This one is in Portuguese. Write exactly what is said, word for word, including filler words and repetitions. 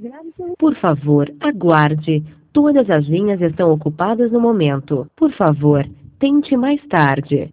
Por favor, aguarde. Todas as linhas estão ocupadas no momento. Por favor, tente mais tarde.